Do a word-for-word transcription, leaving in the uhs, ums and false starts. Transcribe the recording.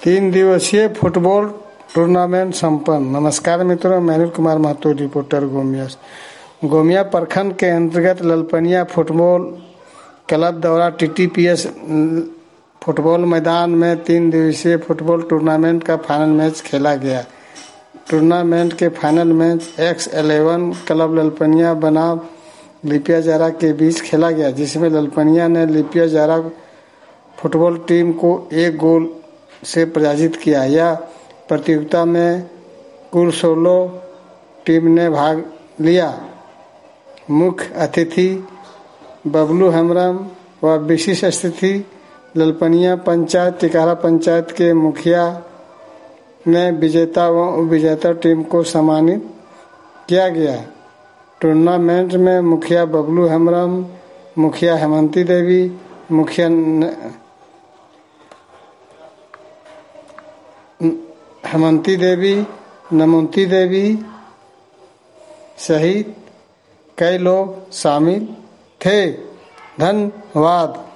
तीन दिवसीय football tournament संपन्न। नमस्कार मित्रों, मैं अनिल कुमार महतो, रिपोर्टर गोमिया। गोमिया प्रखंड के अंतर्गत ललपनिया फुटबॉल क्लब द्वारा टीटीपीएस फुटबॉल मैदान में तीन दिवसीय फुटबॉल टूर्नामेंट का फाइनल मैच खेला गया। टूर्नामेंट के final match X eleven club Lalpania बनाम लिपिया जारा के बीच खेला गया, जिसमें ललपनिया ने लिपिया जारा फुटबॉल टीम को एक गोल से पराजित किया। यह प्रतियोगिता में कुल सोलह टीम ने भाग लिया। मुख्य अतिथि बबलू हेम्ब्रम व विशिष्ट अतिथि ललपनिया पंचायत टिकारा पंचायत के मुखिया ने विजेता व उपविजेता टीम को सम्मानित किया गया। टूर्नामेंट में मुखिया बबलू हेम्ब्रम, मुखिया हेमंती देवी, मुखिया हेमंती देवी, नमंती देवी सहित कई लोग शामिल थे। धन्यवाद।